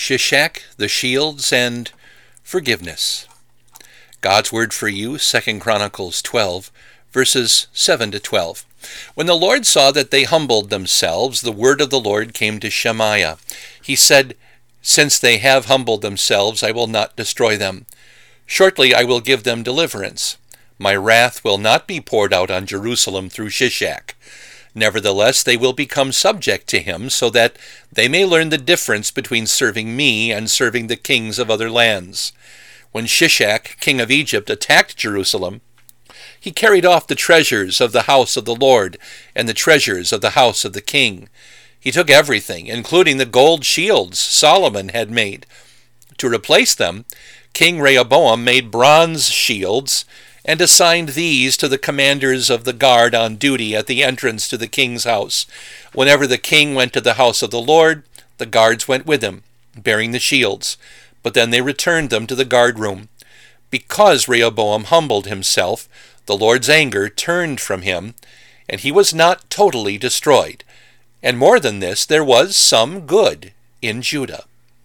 Shishak, the shields, and forgiveness. God's word for you, 2 Chronicles 12, verses 7 to 12. When the Lord saw that they humbled themselves, the word of the Lord came to Shemaiah. He said, "Since they have humbled themselves, I will not destroy them. Shortly I will give them deliverance. My wrath will not be poured out on Jerusalem through Shishak. Nevertheless, they will become subject to him, so that they may learn the difference between serving me and serving the kings of other lands. When Shishak, king of Egypt, attacked Jerusalem, he carried off the treasures of the house of the Lord and the treasures of the house of the king. He took everything, including the gold shields Solomon had made. To replace them, King Rehoboam made bronze shields and assigned these to the commanders of the guard on duty at the entrance to the king's house. Whenever the king went to the house of the Lord, the guards went with him, bearing the shields, but then they returned them to the guard room. Because Rehoboam humbled himself, the Lord's anger turned from him, and he was not totally destroyed. And more than this, there was some good in Judah.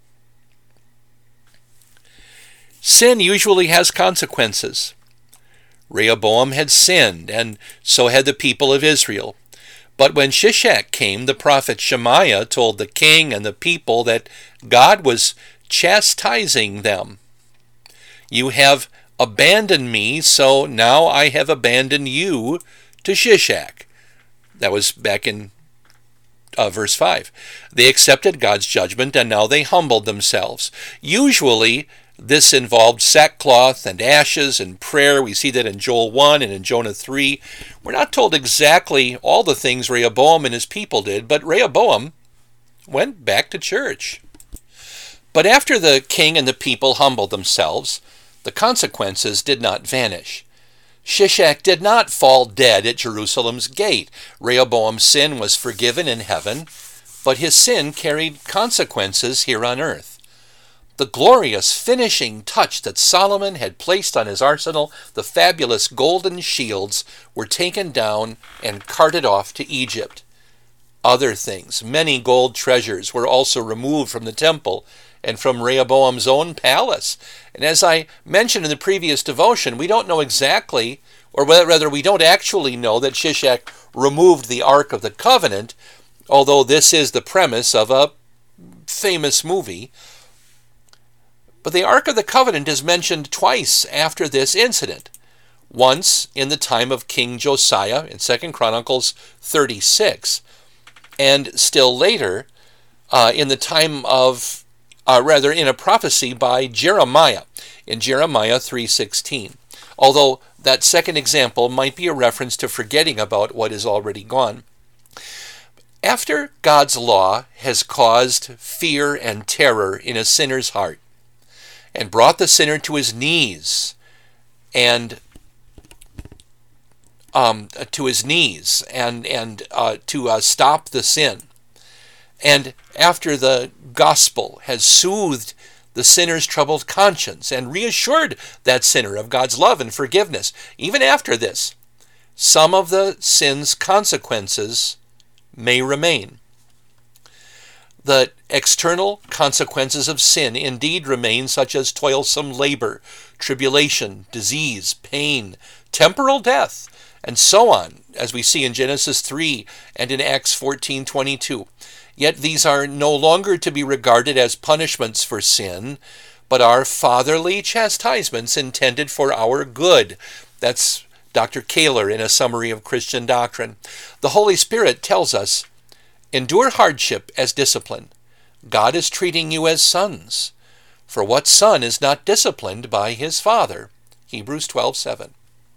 Sin usually has consequences. Rehoboam had sinned, and so had the people of Israel. But when Shishak came, the prophet Shemaiah told the king and the people that God was chastising them. "You have abandoned me, so now I have abandoned you to Shishak." That was back in verse 5. They accepted God's judgment, and now they humbled themselves. Usually, this involved sackcloth and ashes and prayer. We see that in Joel 1 and in Jonah 3. We're not told exactly all the things Rehoboam and his people did, but Rehoboam went back to church. But after the king and the people humbled themselves, the consequences did not vanish. Shishak did not fall dead at Jerusalem's gate. Rehoboam's sin was forgiven in heaven, but his sin carried consequences here on earth. The glorious finishing touch that Solomon had placed on his arsenal, the fabulous golden shields, were taken down and carted off to Egypt. Other things, many gold treasures, were also removed from the temple and from Rehoboam's own palace. And as I mentioned in the previous devotion, we don't know exactly, or rather we don't actually know that Shishak removed the Ark of the Covenant, although this is the premise of a famous movie. But the Ark of the Covenant is mentioned twice after this incident. Once in the time of King Josiah in 2 Chronicles 36, and still later in the time of, in a prophecy by Jeremiah in Jeremiah 3:16. Although that second example might be a reference to forgetting about what is already gone. After God's law has caused fear and terror in a sinner's heart, and brought the sinner to his knees and to stop the sin. And after the gospel has soothed the sinner's troubled conscience and reassured that sinner of God's love and forgiveness, even after this, some of the sin's consequences may remain. The external consequences of sin indeed remain, such as toilsome labor, tribulation, disease, pain, temporal death, and so on, as we see in Genesis 3 and in Acts 14:22. Yet these are no longer to be regarded as punishments for sin, but are fatherly chastisements intended for our good. That's Dr. Kaler in a summary of Christian doctrine. The Holy Spirit tells us, endure hardship as discipline. God is treating you as sons. For what son is not disciplined by his father? Hebrews 12:7.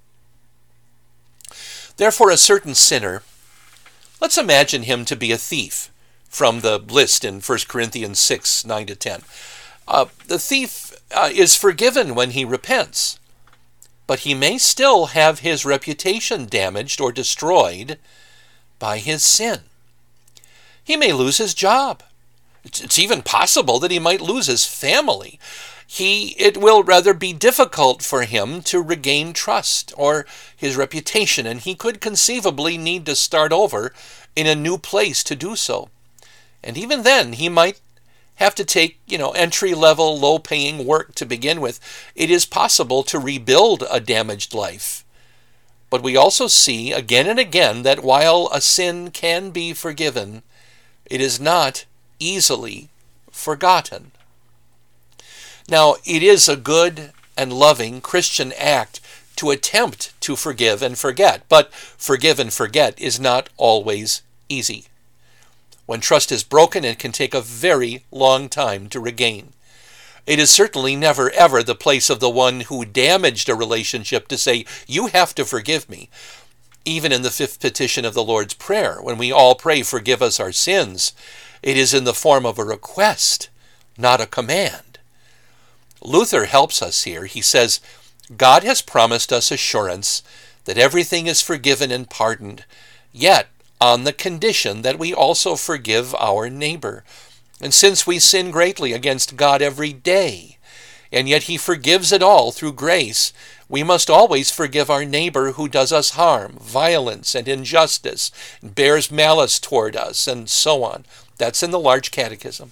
Therefore, a certain sinner, let's imagine him to be a thief, from the list in 1 Corinthians 6:9-10. The thief is forgiven when he repents, but he may still have his reputation damaged or destroyed by his sin. He may lose his job. It's even possible that he might lose his family. It will rather be difficult for him to regain trust or his reputation, and he could conceivably need to start over in a new place to do so. And even then, he might have to take, entry-level, low-paying work to begin with. It is possible to rebuild a damaged life. But we also see again and again that while a sin can be forgiven, it is not easily forgotten. Now, it is a good and loving Christian act to attempt to forgive and forget, but forgive and forget is not always easy. When trust is broken, it can take a very long time to regain. It is certainly never ever the place of the one who damaged a relationship to say, "You have to forgive me." Even in the fifth petition of the Lord's Prayer, when we all pray, "Forgive us our sins," it is in the form of a request, not a command. Luther helps us here. He says, "God has promised us assurance that everything is forgiven and pardoned, yet on the condition that we also forgive our neighbor. And since we sin greatly against God every day, and yet he forgives it all through grace, we must always forgive our neighbor who does us harm, violence, and injustice, bears malice toward us, and so on." That's in the Large Catechism.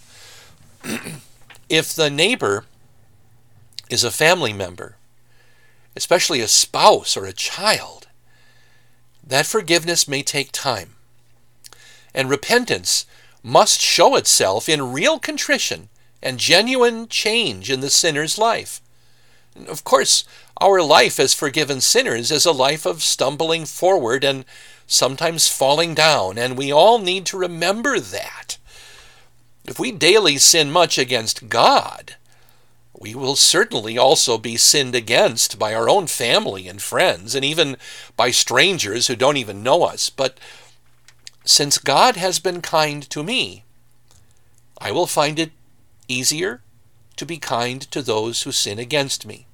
If the neighbor is a family member, especially a spouse or a child, that forgiveness may take time. And repentance must show itself in real contrition and genuine change in the sinner's life. Of course, our life as forgiven sinners is a life of stumbling forward and sometimes falling down, and we all need to remember that. If we daily sin much against God, we will certainly also be sinned against by our own family and friends, and even by strangers who don't even know us. But since God has been kind to me, I will find it easier to be kind to those who sin against me.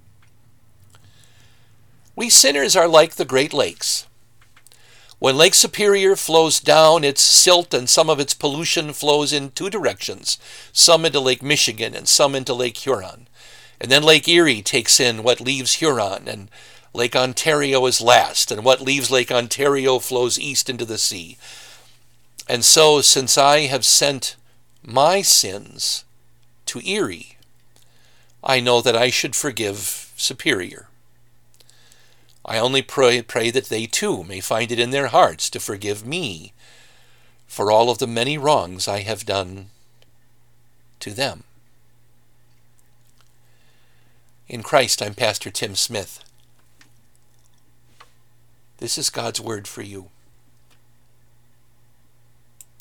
We sinners are like the Great Lakes. When Lake Superior flows down, its silt and some of its pollution flows in two directions, some into Lake Michigan and some into Lake Huron. And then Lake Erie takes in what leaves Huron, and Lake Ontario is last, and what leaves Lake Ontario flows east into the sea. And so, since I have sent my sins to Erie, I know that I should forgive Superior. I only pray that they too may find it in their hearts to forgive me for all of the many wrongs I have done to them. In Christ, I'm Pastor Tim Smith. This is God's word for you.